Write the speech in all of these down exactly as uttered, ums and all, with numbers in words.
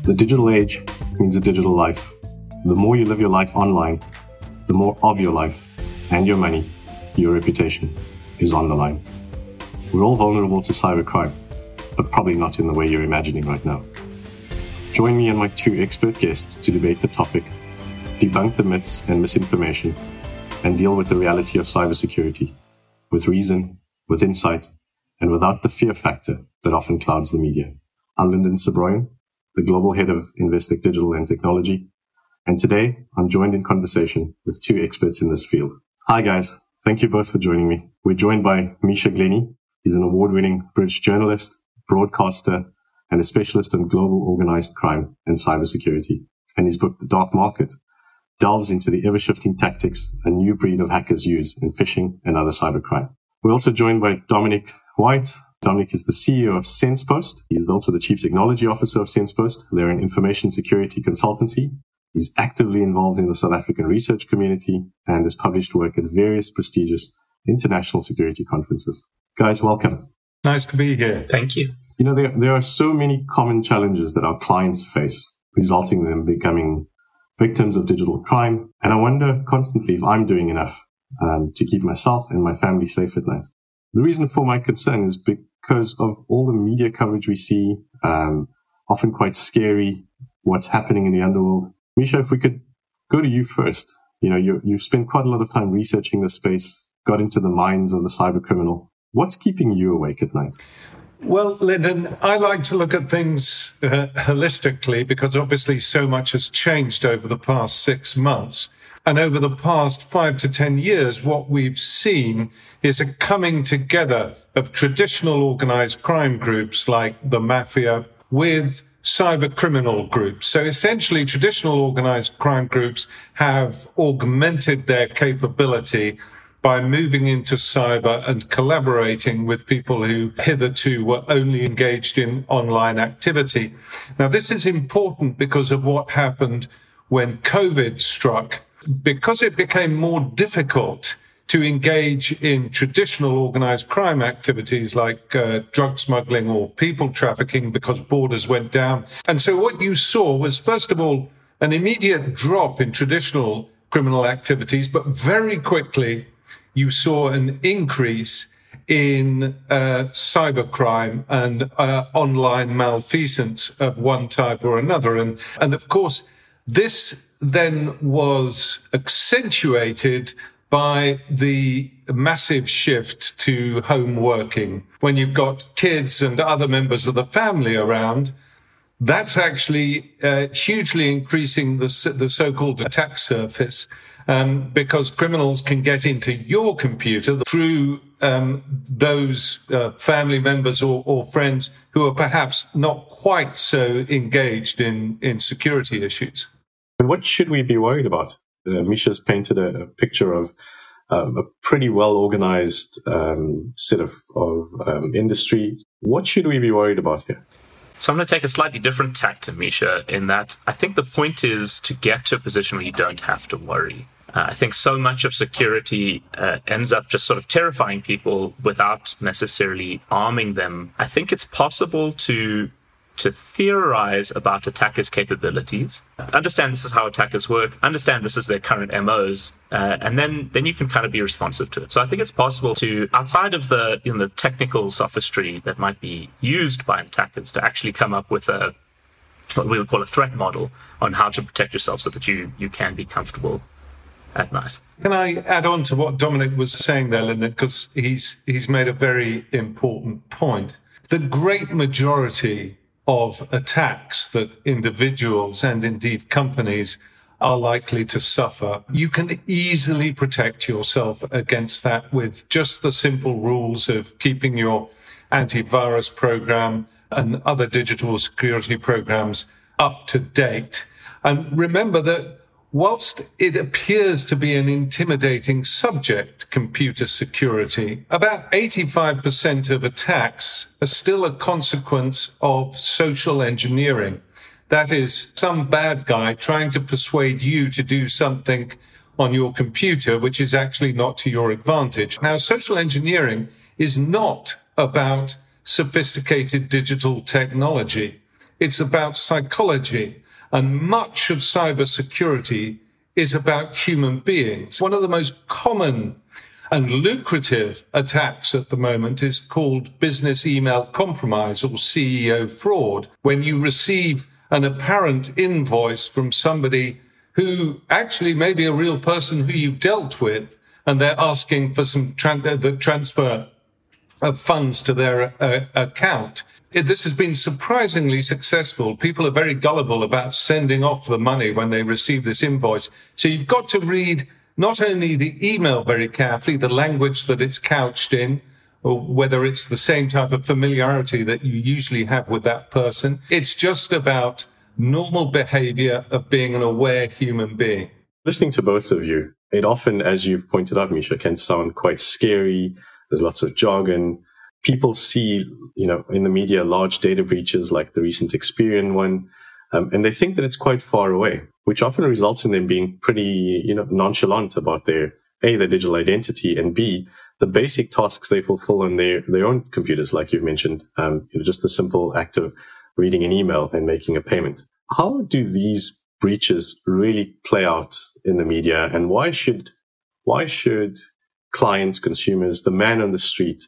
The digital age means a digital life. The more you live your life online, the more of your life and your money, your reputation, is on the line. We're all vulnerable to cybercrime, but probably not in the way you're imagining right now. Join me and my two expert guests to debate the topic, debunk the myths and misinformation, and deal with the reality of cybersecurity, with reason, with insight, and without the fear factor that often clouds the media. I'm Lyndon Sebroyen, the Global Head of Investec Digital and Technology, and today I'm joined in conversation with two experts in this field. Hi guys, thank you both for joining me. We're joined by Misha Glenny. He's an award-winning British journalist, broadcaster, and a specialist on global organized crime and cybersecurity. And his book, The Dark Market, delves into the ever-shifting tactics a new breed of hackers use in phishing and other cybercrime. We're also joined by Dominic White. Dominic is the C E O of SensePost. He's also the Chief Technology Officer of SensePost. They're an information security consultancy. He's actively involved in the South African research community and has published work at various prestigious international security conferences. Guys, welcome. Nice to be here. Thank you. You know, there, there are so many common challenges that our clients face, resulting in them becoming victims of digital crime. And I wonder constantly if I'm doing enough um, to keep myself and my family safe at night. The reason for my concern is because of all the media coverage we see, um, often quite scary, what's happening in the underworld. Misha, if we could go to you first. You know, you, you've spent quite a lot of time researching this space, got into the minds of the cyber criminal. What's keeping you awake at night? Well, Lyndon, I like to look at things uh, holistically because obviously so much has changed over the past six months. And over the past five to ten years, what we've seen is a coming together of traditional organized crime groups like the mafia with cyber criminal groups. So essentially, traditional organized crime groups have augmented their capability by moving into cyber and collaborating with people who hitherto were only engaged in online activity. Now, this is important because of what happened when COVID struck. Because it became more difficult to engage in traditional organized crime activities like uh, drug smuggling or people trafficking because borders went down. And so what you saw was, first of all, an immediate drop in traditional criminal activities, but very quickly you saw an increase in uh, cybercrime and uh, online malfeasance of one type or another. And, and of course, this then was accentuated by the massive shift to home working. When you've got kids and other members of the family around, that's actually uh, hugely increasing the, the so-called attack surface, um, because criminals can get into your computer through um, those uh, family members or, or friends who are perhaps not quite so engaged in, in security issues. And what should we be worried about? Uh, Misha's painted a, a picture of um, a pretty well-organized um, set of, of um, industry. What should we be worried about here? So I'm going to take a slightly different tack to Misha in that I think the point is to get to a position where you don't have to worry. Uh, I think so much of security uh, ends up just sort of terrifying people without necessarily arming them. I think it's possible to to theorize about attackers' capabilities, understand this is how attackers work, understand this is their current M Os, uh, and then, then you can kind of be responsive to it. So I think it's possible to, outside of the, you know, the technical sophistry that might be used by attackers, to actually come up with a what we would call a threat model on how to protect yourself so that you, you can be comfortable at night. Can I add on to what Dominic was saying there, Lyndon, because he's, he's made a very important point. The great majority of attacks that individuals and indeed companies are likely to suffer, you can easily protect yourself against that with just the simple rules of keeping your antivirus program and other digital security programs up to date. And remember that whilst it appears to be an intimidating subject, computer security, about eighty-five percent of attacks are still a consequence of social engineering. That is, some bad guy trying to persuade you to do something on your computer, which is actually not to your advantage. Now, social engineering is not about sophisticated digital technology. It's about psychology. And much of cybersecurity is about human beings. One of the most common and lucrative attacks at the moment is called business email compromise, or C E O fraud, when you receive an apparent invoice from somebody who actually may be a real person who you've dealt with, and they're asking for some tran- the transfer of funds to their uh, account. It, this has been surprisingly successful. People are very gullible about sending off the money when they receive this invoice. So you've got to read not only the email very carefully, the language that it's couched in, or whether it's the same type of familiarity that you usually have with that person. It's just about normal behavior of being an aware human being. Listening to both of you, it often, as you've pointed out, Misha, can sound quite scary. There's lots of jargon. People see, you know, in the media, large data breaches like the recent Experian one, um, and they think that it's quite far away, which often results in them being pretty, you know, nonchalant about their, A, their digital identity, and B, the basic tasks they fulfill on their, their own computers, like you've mentioned, um, you know, just the simple act of reading an email and making a payment. How do these breaches really play out in the media, and why should, why should clients, consumers, the man on the street,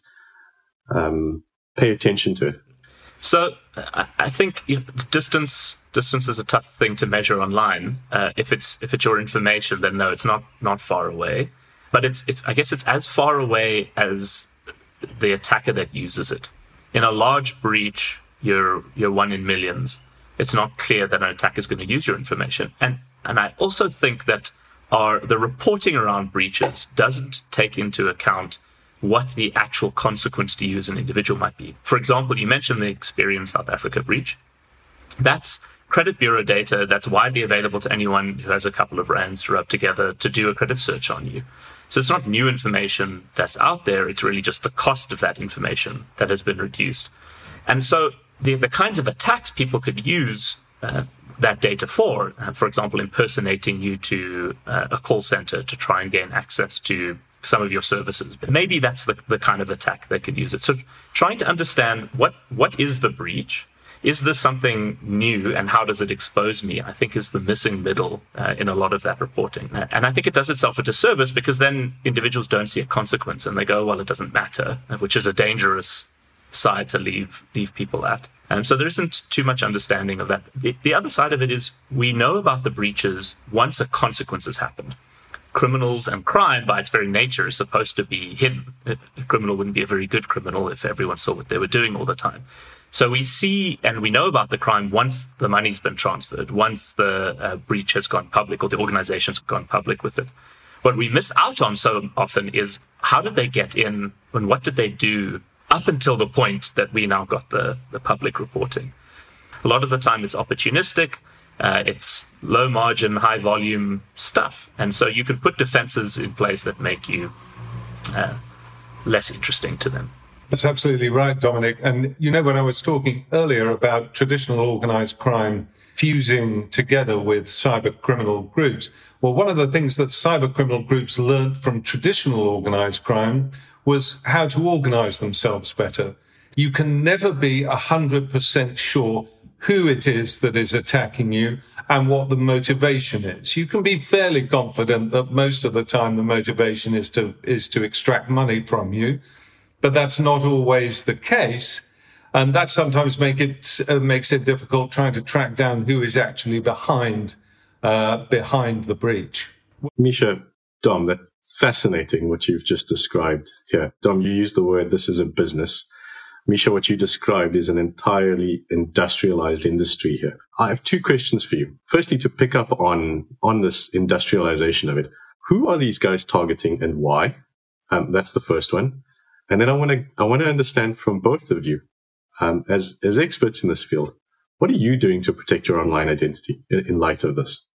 um, pay attention to it? So I, I think you know, distance distance is a tough thing to measure online. Uh, if it's if it's your information, then no, it's not not far away. But it's it's I guess it's as far away as the attacker that uses it. In a large breach, you're you're one in millions. It's not clear that an attacker is going to use your information. And and I also think that our the reporting around breaches doesn't take into account what the actual consequence to you as an individual might be. For example, you mentioned the Experian South Africa breach. That's credit bureau data that's widely available to anyone who has a couple of rands to rub together to do a credit search on you. So it's not new information that's out there. It's really just the cost of that information that has been reduced. And so the, the kinds of attacks people could use uh, that data for, uh, for example, impersonating you to uh, a call center to try and gain access to some of your services. But maybe that's the, the kind of attack they could use it. So trying to understand what, what is the breach? Is this something new, and how does it expose me, I think is the missing middle uh, in a lot of that reporting. And I think it does itself a disservice, because then individuals don't see a consequence and they go, well, it doesn't matter, which is a dangerous side to leave leave people at. And um, so there isn't too much understanding of that. The, the other side of it is we know about the breaches once a consequence has happened. Criminals and crime, by its very nature, is supposed to be hidden. A criminal wouldn't be a very good criminal if everyone saw what they were doing all the time. So we see and we know about the crime once the money's been transferred, once the uh, breach has gone public or the organization's gone public with it. What we miss out on so often is how did they get in and what did they do up until the point that we now got the, the public reporting. A lot of the time it's opportunistic. Uh, it's low margin, high volume stuff. And so you can put defenses in place that make you uh, less interesting to them. That's absolutely right, Dominic. And you know, when I was talking earlier about traditional organized crime fusing together with cyber criminal groups, well, one of the things that cyber criminal groups learned from traditional organized crime was how to organize themselves better. You can never be one hundred percent sure who it is that is attacking you and what the motivation is. You can be fairly confident that most of the time the motivation is to is to extract money from you, but that's not always the case, and that sometimes make it uh, makes it difficult trying to track down who is actually behind uh, behind the breach. Misha, Dom, that's fascinating what you've just described here. Dom, you used the word "this is a business." Misha, what you described is an entirely industrialized industry here. I have two questions for you. Firstly, to pick up on, on this industrialization of it, who are these guys targeting and why? Um, that's the first one. And then I want to, I want to understand from both of you, um, as, as experts in this field, what are you doing to protect your online identity in, in light of this?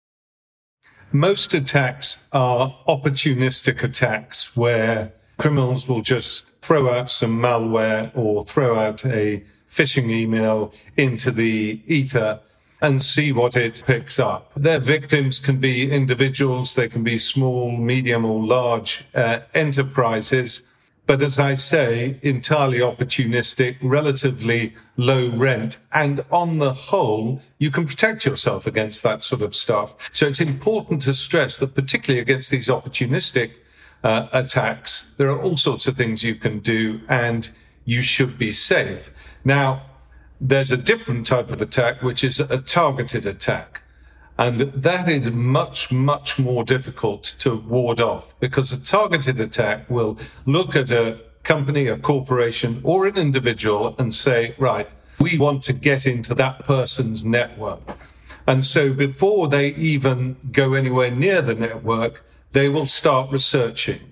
Most attacks are opportunistic attacks where criminals will just throw out some malware or throw out a phishing email into the ether and see what it picks up. Their victims can be individuals, they can be small, medium or large uh, enterprises, but as I say, entirely opportunistic, relatively low rent. And on the whole, you can protect yourself against that sort of stuff. So it's important to stress that particularly against these opportunistic uh, attacks, there are all sorts of things you can do and you should be safe. Now, there's a different type of attack, which is a targeted attack. And that is much, much more difficult to ward off, because a targeted attack will look at a company, a corporation, or an individual and say, right, we want to get into that person's network. And so before they even go anywhere near the network, they will start researching.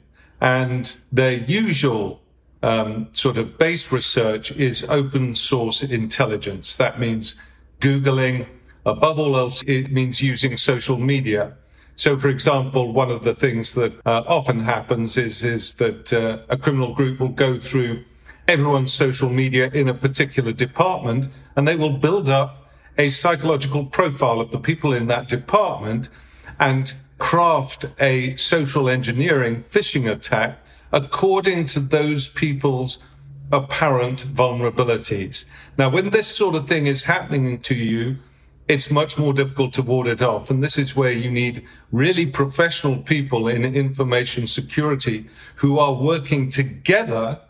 And their usual um, sort of base research is open source intelligence. That means Googling. Above all else, it means using social media. So, for example, one of the things that uh, often happens is, is that uh, a criminal group will go through everyone's social media in a particular department, and they will build up a psychological profile of the people in that department and craft a social engineering phishing attack according to those people's apparent vulnerabilities. Now, when this sort of thing is happening to you, it's much more difficult to ward it off. And this is where you need really professional people in information security who are working together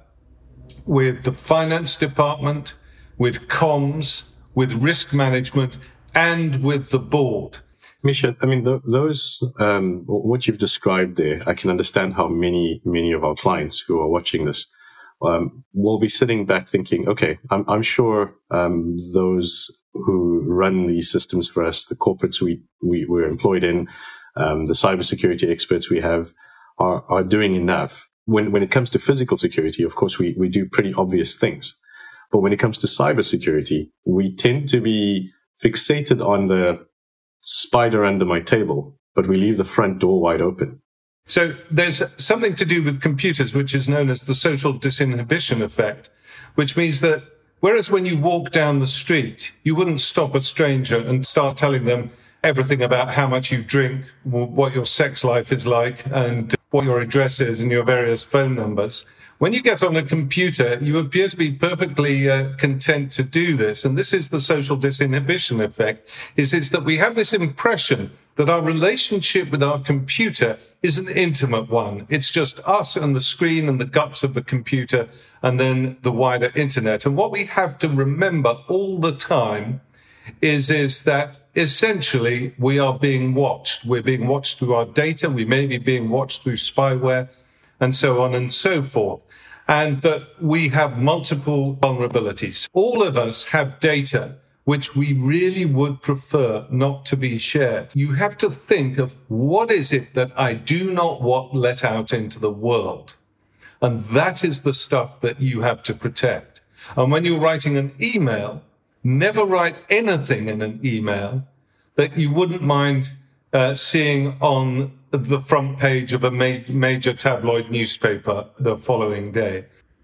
with the finance department, with comms, with risk management, and with the board. Misha, I mean, th- those, um, what you've described there, I can understand how many, many of our clients who are watching this um, will be sitting back thinking, okay, I'm, I'm sure um, those who run these systems for us, the corporates we, we, we're employed in, um, the cybersecurity experts we have are, are doing enough. When, when it comes to physical security, of course, we, we do pretty obvious things. But when it comes to cybersecurity, we tend to be fixated on the spider under my table, but we leave the front door wide open. So there's something to do with computers, which is known as the social disinhibition effect, which means that whereas when you walk down the street, you wouldn't stop a stranger and start telling them everything about how much you drink, what your sex life is like, and what your address is and your various phone numbers. When you get on a computer, you appear to be perfectly uh, content to do this. And this is the social disinhibition effect, is, is that we have this impression that our relationship with our computer is an intimate one. It's just us and the screen and the guts of the computer and then the wider internet. And what we have to remember all the time is, is that essentially we are being watched. We're being watched through our data. We may be being watched through spyware and so on and so forth. And that we have multiple vulnerabilities. All of us have data which we really would prefer not to be shared. You have to think of what is it that I do not want let out into the world. And that is the stuff that you have to protect. And when you're writing an email, never write anything in an email that you wouldn't mind uh, seeing on the front page of a ma- major tabloid newspaper the following day.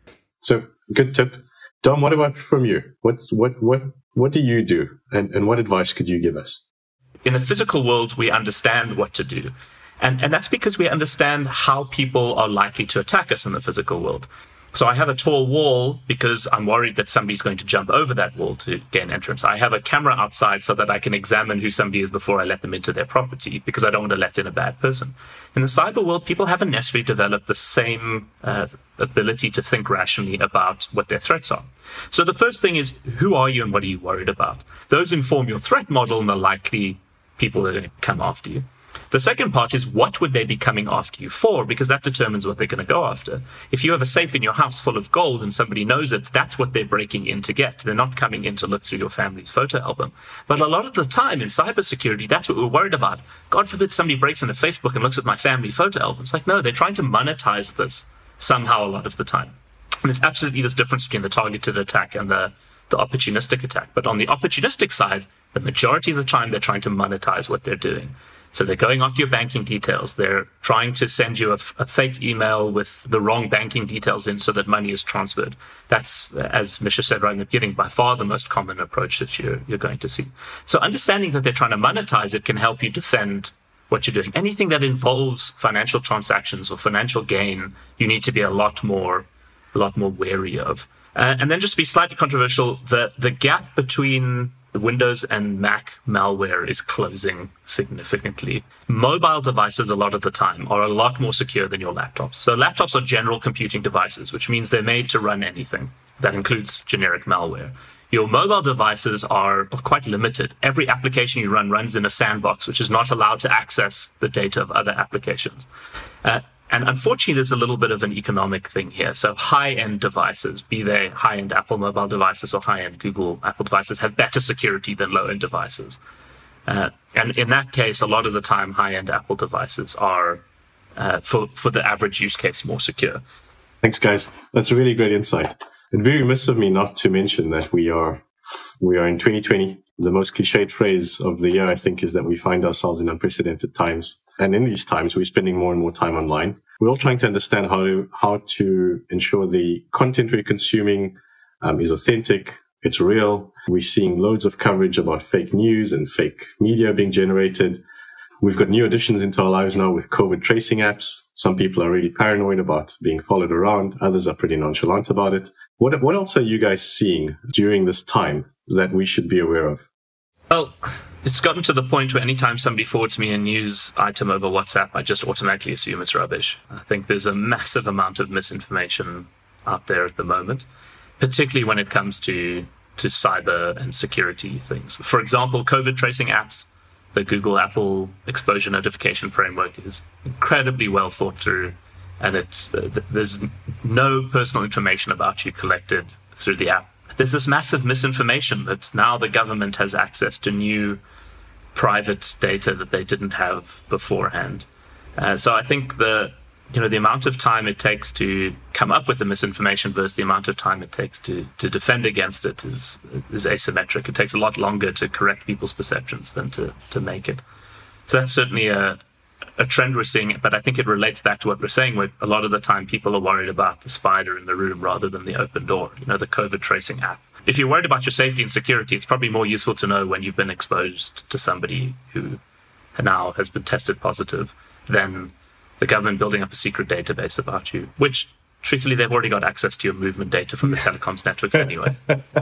So, good tip. Dom, what about from you? What's, what, what, what do you do? And, and what advice could you give us? In the physical world, we understand what to do. And, and that's because we understand how people are likely to attack us in the physical world. So I have a tall wall because I'm worried that somebody's going to jump over that wall to gain entrance. I have a camera outside so that I can examine who somebody is before I let them into their property, because I don't want to let in a bad person. In the cyber world, people haven't necessarily developed the same uh, ability to think rationally about what their threats are. So the first thing is, who are you and what are you worried about? Those inform your threat model and the likely people that are going to come after you. The second part is, what would they be coming after you for? Because that determines what they're going to go after. If you have a safe in your house full of gold and somebody knows it, that's what they're breaking in to get. They're not coming in to look through your family's photo album. But a lot of the time in cybersecurity, that's what we're worried about. God forbid somebody breaks into Facebook and looks at my family photo album. It's like, no, they're trying to monetize this somehow a lot of the time. And there's absolutely this difference between the targeted attack and the, the opportunistic attack. But on the opportunistic side, the majority of the time, they're trying to monetize what they're doing. So they're going after your banking details. They're trying to send you a, f- a fake email with the wrong banking details in so that money is transferred. That's, as Misha said right in the beginning, by far the most common approach that you're, you're going to see. So understanding that they're trying to monetize it can help you defend what you're doing. Anything that involves financial transactions or financial gain, you need to be a lot more a lot more wary of. Uh, and then just to be slightly controversial, the, the gap between Windows and Mac malware is closing significantly. Mobile devices, a lot of the time, are a lot more secure than your laptops. So laptops are general computing devices, which means they're made to run anything. That includes generic malware. Your mobile devices are quite limited. Every application you run runs in a sandbox, which is not allowed to access the data of other applications. Uh, And unfortunately, there's a little bit of an economic thing here. So high-end devices, be they high-end Apple mobile devices or high-end Google Apple devices, have better security than low-end devices. Uh, and in that case, a lot of the time, high-end Apple devices are, uh, for, for the average use case, more secure. Thanks, guys. That's a really great insight. And very remiss of me not to mention that we are we are in twenty twenty. The most cliched phrase of the year, I think, is that we find ourselves in unprecedented times. And in these times, we're spending more and more time online. We're all trying to understand how to, how to ensure the content we're consuming um, is authentic, it's real. We're seeing loads of coverage about fake news and fake media being generated. We've got new additions into our lives now with COVID tracing apps. Some people are really paranoid about being followed around. Others are pretty nonchalant about it. What, what else are you guys seeing during this time that we should be aware of? Well, it's gotten to the point where anytime somebody forwards me a news item over WhatsApp, I just automatically assume it's rubbish. I think there's a massive amount of misinformation out there at the moment, particularly when it comes to, to cyber and security things. For example, COVID tracing apps. The Google Apple exposure notification framework is incredibly well thought through, and it's, uh, there's no personal information about you collected through the app. There's this massive misinformation that now the government has access to new private data that they didn't have beforehand. Uh, so I think the you know the amount of time it takes to come up with the misinformation versus the amount of time it takes to to defend against it is is asymmetric. It takes a lot longer to correct people's perceptions than to to make it. So that's certainly a a trend we're seeing, but I think it relates back to what we're saying, where a lot of the time people are worried about the spider in the room rather than the open door, you know, the COVID tracing app. If you're worried about your safety and security, it's probably more useful to know when you've been exposed to somebody who now has been tested positive than the government building up a secret database about you, which, truthfully, they've already got access to your movement data from the telecoms networks anyway.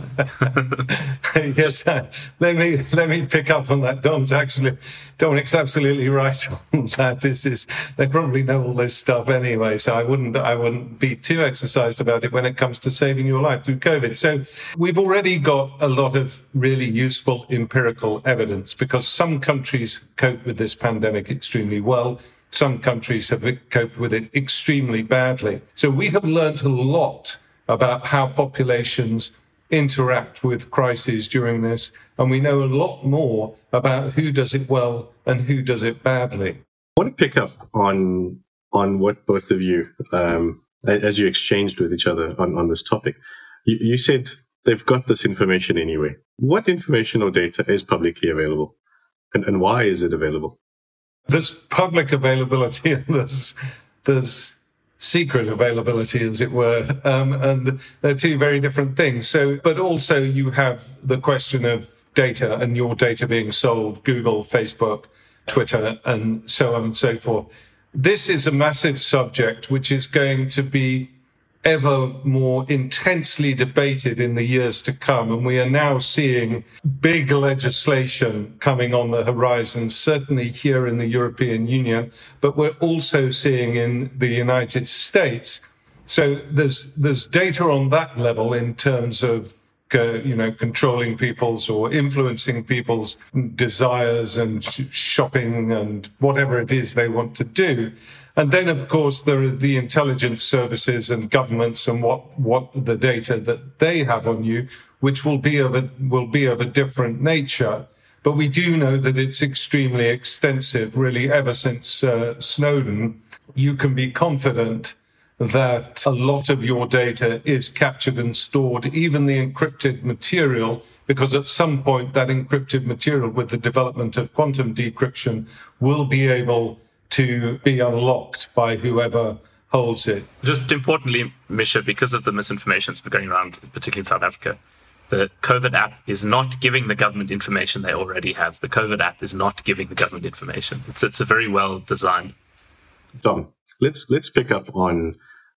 Yes, uh, let me let me pick up on that. Dom's actually Dominic's absolutely right on that. This is they probably know all this stuff anyway, so I wouldn't I wouldn't be too exercised about it when it comes to saving your life through COVID. So we've already got a lot of really useful empirical evidence because some countries cope with this pandemic extremely well. Some countries have coped with it extremely badly. So we have learned a lot about how populations interact with crises during this, and we know a lot more about who does it well and who does it badly. I want to pick up on on what both of you, um, as you exchanged with each other on, on this topic. You, you said they've got this information anyway. What information or data is publicly available, and, and why is it available? There's public availability and there's, there's secret availability, as it were, um, and they're two very different things. So, but also you have the question of data and your data being sold, Google, Facebook, Twitter, and so on and so forth. This is a massive subject which is going to be ever more intensely debated in the years to come. And we are now seeing big legislation coming on the horizon, certainly here in the European Union, but we're also seeing in the United States. So there's, there's data on that level in terms of, uh, you know, controlling people's or influencing people's desires and sh- shopping and whatever it is they want to do. And then, of course, there are the intelligence services and governments and what, what the data that they have on you, which will be of a, will be of a different nature. But we do know that it's extremely extensive, really, ever since uh, Snowden. You can be confident that a lot of your data is captured and stored, even the encrypted material, because at some point that encrypted material, with the development of quantum decryption, will be able to be unlocked by whoever holds it. Just importantly, Misha, because of the misinformation that's been going around, particularly in South Africa, the COVID app is not giving the government information they already have. The COVID app is not giving the government information. It's it's a very well designed. Dom, let's let's pick up on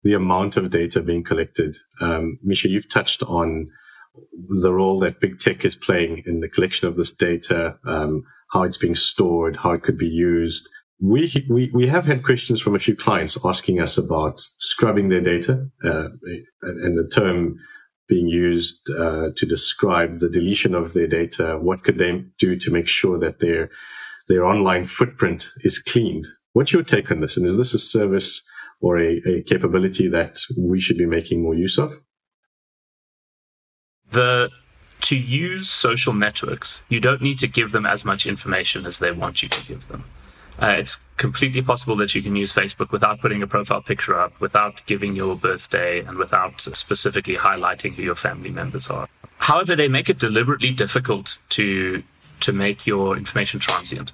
the amount of data being collected. Um, Misha, you've touched on the role that big tech is playing in the collection of this data, um, how it's being stored, how it could be used. We, we, we have had questions from a few clients asking us about scrubbing their data, uh, and the term being used, uh, to describe the deletion of their data. What could they do to make sure that their, their online footprint is cleaned? What's your take on this? And is this a service or a, a capability that we should be making more use of? The, to use social networks, you don't need to give them as much information as they want you to give them. Uh, it's completely possible that you can use Facebook without putting a profile picture up, without giving your birthday, and without specifically highlighting who your family members are. However, they make it deliberately difficult to, to make your information transient.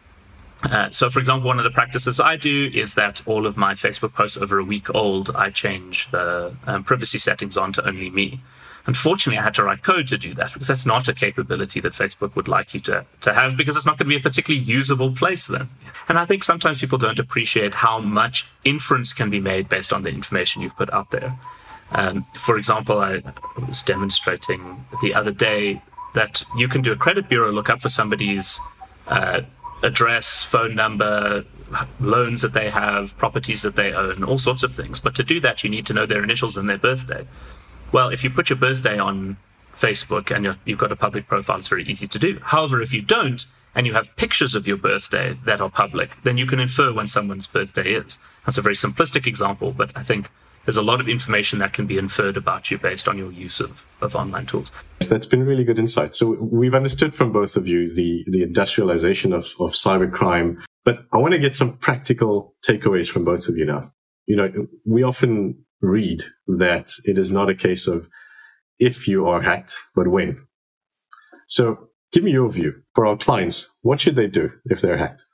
Uh, so, for example, one of the practices I do is that all of my Facebook posts over a week old, I change the um, privacy settings on to only me. Unfortunately, I had to write code to do that because that's not a capability that Facebook would like you to, to have, because it's not going to be a particularly usable place then. And I think sometimes people don't appreciate how much inference can be made based on the information you've put out there. Um, for example, I was demonstrating the other day that you can do a credit bureau lookup for somebody's uh, address, phone number, loans that they have, properties that they own, all sorts of things. But to do that, you need to know their initials and their birthday. Well, if you put your birthday on Facebook and you're, you've got a public profile, it's very easy to do. However, if you don't, and you have pictures of your birthday that are public, then you can infer when someone's birthday is. That's a very simplistic example, but I think there's a lot of information that can be inferred about you based on your use of, of online tools. That's been really good insight. So we've understood from both of you the, the industrialization of, of cybercrime, but I want to get some practical takeaways from both of you now. You know, we often read that it is not a case of if you are hacked, but when. So give me your view. For our clients, what should they do if they're hacked?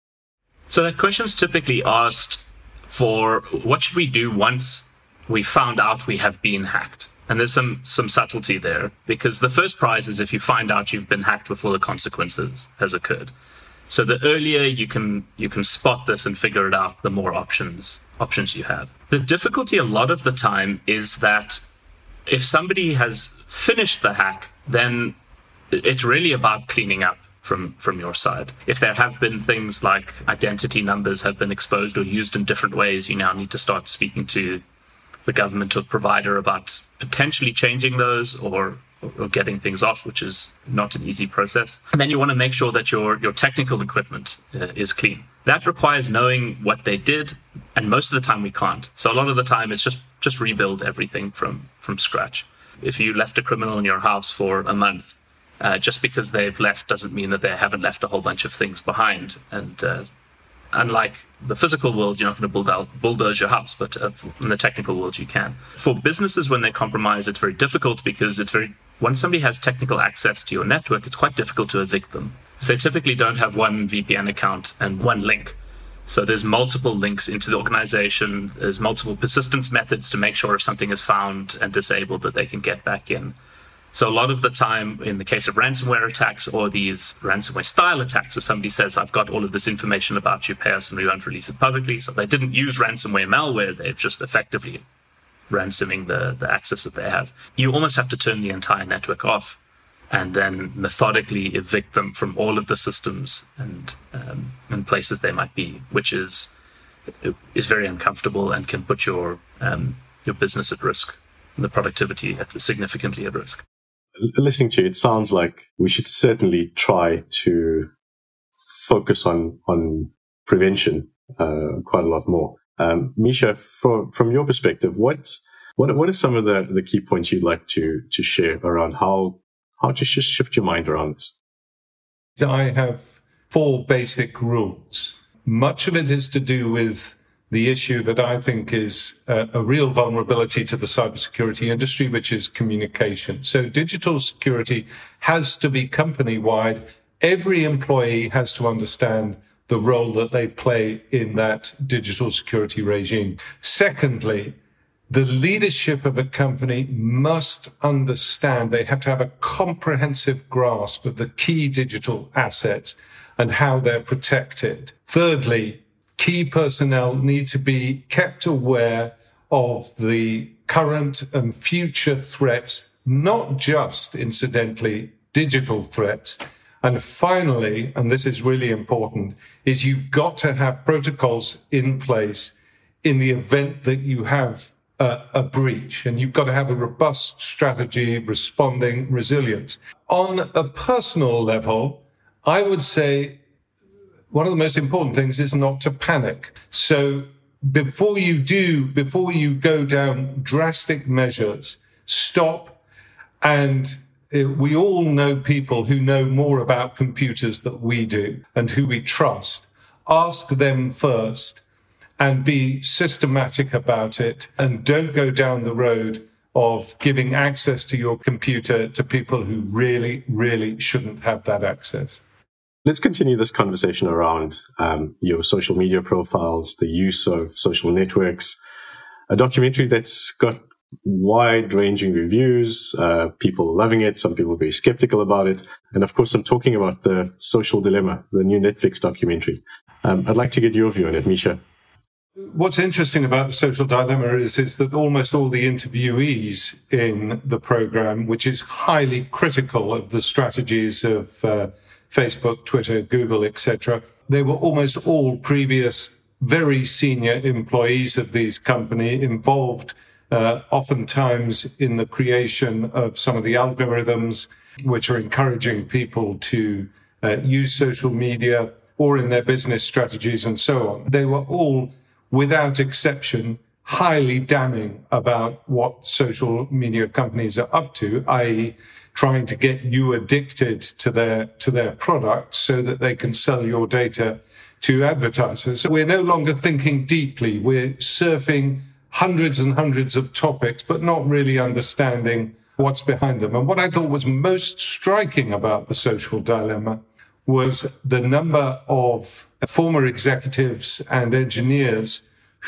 So that question is typically asked for what should we do once we found out we have been hacked? And there's some, some subtlety there, because the first prize is if you find out you've been hacked before the consequences has occurred. So the earlier you can you can spot this and figure it out, the more options options you have. The difficulty a lot of the time is that if somebody has finished the hack, then it's really about cleaning up from, from your side. If there have been things like identity numbers have been exposed or used in different ways, you now need to start speaking to the government or provider about potentially changing those or or getting things off, which is not an easy process. And then you want to make sure that your, your technical equipment uh, is clean. That requires knowing what they did, and most of the time we can't. So a lot of the time it's just, just rebuild everything from, from scratch. If you left a criminal in your house for a month, uh, just because they've left doesn't mean that they haven't left a whole bunch of things behind. And uh, unlike the physical world, you're not going to bulldoze, bulldoze your house, but uh, in the technical world you can. For businesses, when they compromise, it's very difficult because it's very once somebody has technical access to your network, it's quite difficult to evict them. So they typically don't have one V P N account and one link. So there's multiple links into the organization. There's multiple persistence methods to make sure if something is found and disabled that they can get back in. So a lot of the time, in the case of ransomware attacks or these ransomware style attacks where somebody says, I've got all of this information about you, pay us and we won't release it publicly. So they didn't use ransomware malware. They've just effectively ransoming the, the access that they have. You almost have to turn the entire network off and then methodically evict them from all of the systems and um, and places they might be, which is is very uncomfortable and can put your um, your business at risk and the productivity at, significantly at risk. Listening to you, it sounds like we should certainly try to focus on on prevention uh, quite a lot more. Um, Misha, from, from your perspective, what, what, what are some of the, the key points you'd like to, to share around how, how to sh- shift your mind around this? I have four basic rules. Much of it is to do with the issue that I think is a, a real vulnerability to the cybersecurity industry, which is communication. So digital security has to be company-wide. Every employee has to understand the role that they play in that digital security regime. Secondly, the leadership of a company must understand, they have to have a comprehensive grasp of the key digital assets and how they're protected. Thirdly, key personnel need to be kept aware of the current and future threats, not just, incidentally, digital threats. And finally, and this is really important, is you've got to have protocols in place in the event that you have a, a breach, and you've got to have a robust strategy responding resilience. On a personal level, I would say one of the most important things is not to panic. So before you do, before you go down drastic measures, stop. And we all know people who know more about computers than we do and who we trust. Ask them first and be systematic about it, and don't go down the road of giving access to your computer to people who really, really shouldn't have that access. Let's continue this conversation around um, your social media profiles, the use of social networks, a documentary that's got wide-ranging reviews, uh, people loving it, some people are very skeptical about it. And of course, I'm talking about The Social Dilemma, the new Netflix documentary. Um, I'd like to get your view on it, Misha. What's interesting about The Social Dilemma is, is that almost all the interviewees in the program, which is highly critical of the strategies of uh, Facebook, Twitter, Google, et cetera, they were almost all previous very senior employees of these companies involved uh, oftentimes in the creation of some of the algorithms which are encouraging people to uh, use social media, or in their business strategies and so on. They were all, without exception, highly damning about what social media companies are up to, that is trying to get you addicted to their to their products so that they can sell your data to advertisers. So we're no longer thinking deeply. We're surfing hundreds and hundreds of topics, but not really understanding what's behind them. And what I thought was most striking about The Social Dilemma was the number of former executives and engineers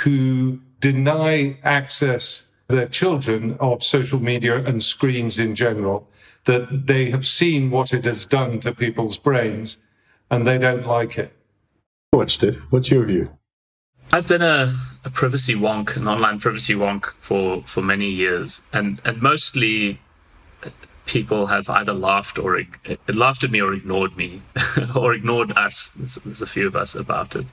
who deny access to their children of social media and screens in general, that they have seen what it has done to people's brains and they don't like it. Watched it. What's your view? I've been a, a privacy wonk, an online privacy wonk for, for many years, and, and mostly people have either laughed or laughed at me or ignored me or ignored us. There's, there's a few of us about it.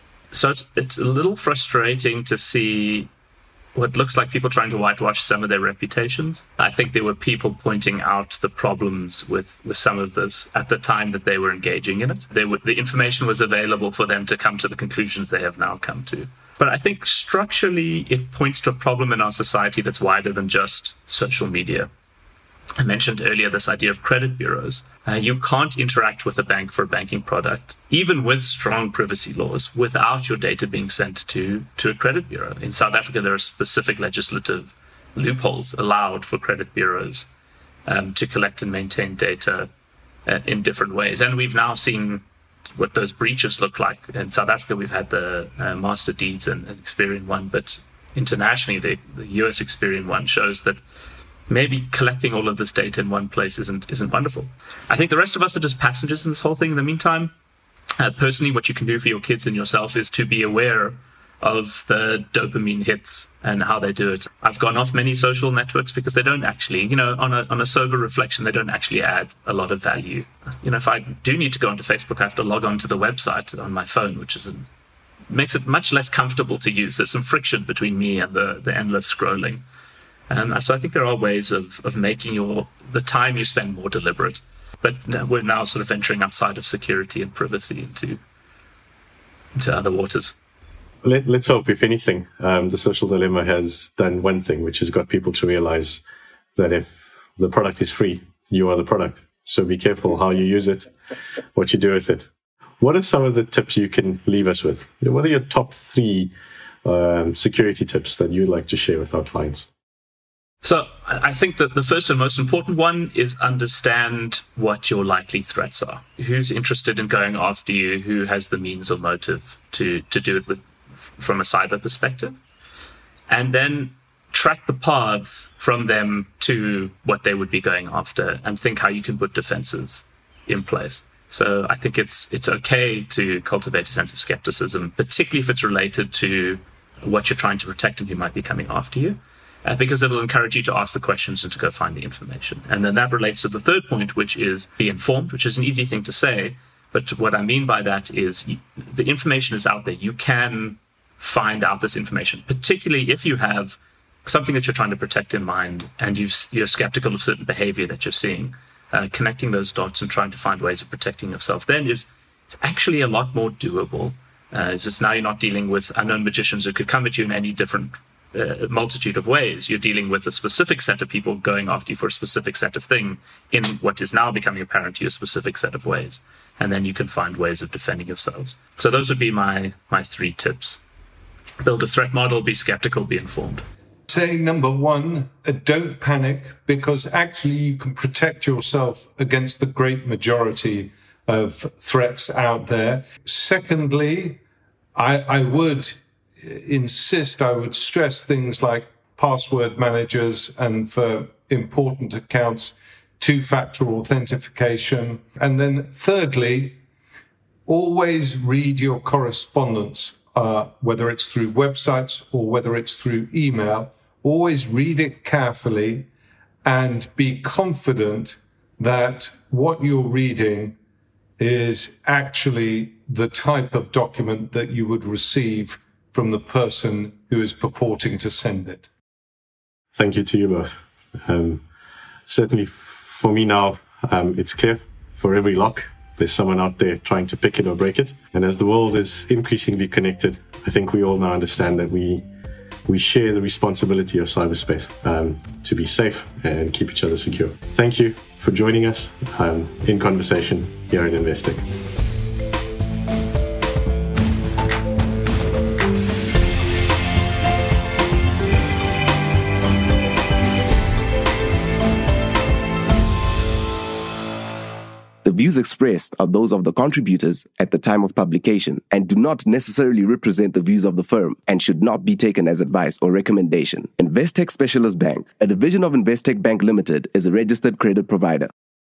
So it's, it's a little frustrating to see what looks like people trying to whitewash some of their reputations. I think there were people pointing out the problems with, with some of this at the time that they were engaging in it. They were, the information was available for them to come to the conclusions they have now come to. But I think structurally it points to a problem in our society that's wider than just social media. I mentioned earlier this idea of credit bureaus. Uh, you can't interact with a bank for a banking product, even with strong privacy laws, without your data being sent to, to a credit bureau. In South Africa, there are specific legislative loopholes allowed for credit bureaus um, to collect and maintain data uh, in different ways. And we've now seen what those breaches look like. In South Africa, we've had the uh, Master Deeds and, and Experian one, but internationally, the, the U S Experian one shows that maybe collecting all of this data in one place isn't isn't wonderful. I think the rest of us are just passengers in this whole thing in the meantime. Uh, personally, what you can do for your kids and yourself is to be aware of the dopamine hits and how they do it. I've gone off many social networks because they don't actually, you know, on a on a sober reflection, they don't actually add a lot of value. You know, if I do need to go onto Facebook, I have to log on to the website on my phone, which is an, makes it much less comfortable to use. There's some friction between me and the, the endless scrolling. Um, so I think there are ways of, of making your the time you spend more deliberate. But we're now sort of venturing outside of security and privacy into, into other waters. Let, let's hope, if anything, um, The Social Dilemma has done one thing, which has got people to realize that if the product is free, you are the product. So be careful how you use it, what you do with it. What are some of the tips you can leave us with? What are your top three um, security tips that you'd like to share with our clients? So I think that the first and most important one is understand what your likely threats are. Who's interested in going after you? Who has the means or motive to, to do it with from a cyber perspective? And then track the paths from them to what they would be going after and think how you can put defenses in place. So I think it's it's okay to cultivate a sense of skepticism, particularly if it's related to what you're trying to protect and who might be coming after you, uh, because it'll encourage you to ask the questions and to go find the information. And then that relates to the third point, which is be informed, which is an easy thing to say. But what I mean by that is the information is out there. You can find out this information, particularly if you have something that you're trying to protect in mind and you're skeptical of certain behavior that you're seeing. Uh, connecting those dots and trying to find ways of protecting yourself then is it's actually a lot more doable. Uh, it's just now you're not dealing with unknown magicians who could come at you in any different uh, multitude of ways. You're dealing with a specific set of people going after you for a specific set of thing in what is now becoming apparent to you, a specific set of ways. And then you can find ways of defending yourselves. So those would be my, my three tips. Build a threat model, be skeptical, be informed. Say number one, uh, don't panic, because actually you can protect yourself against the great majority of threats out there. Secondly, I, I would insist, I would stress things like password managers and for important accounts, two-factor authentication. And then thirdly, always read your correspondence, uh, whether it's through websites or whether it's through email. Always read it carefully and be confident that what you're reading is actually the type of document that you would receive from the person who is purporting to send it. Thank you to you both. Um, certainly for me now, um, it's clear for every lock, there's someone out there trying to pick it or break it. And as the world is increasingly connected, I think we all now understand that we we share the responsibility of cyberspace um, to be safe and keep each other secure. Thank you for joining us um, in conversation here at Investec. The views expressed are those of the contributors at the time of publication and do not necessarily represent the views of the firm and should not be taken as advice or recommendation. Investec Specialist Bank, a division of Investec Bank Limited, is a registered credit provider.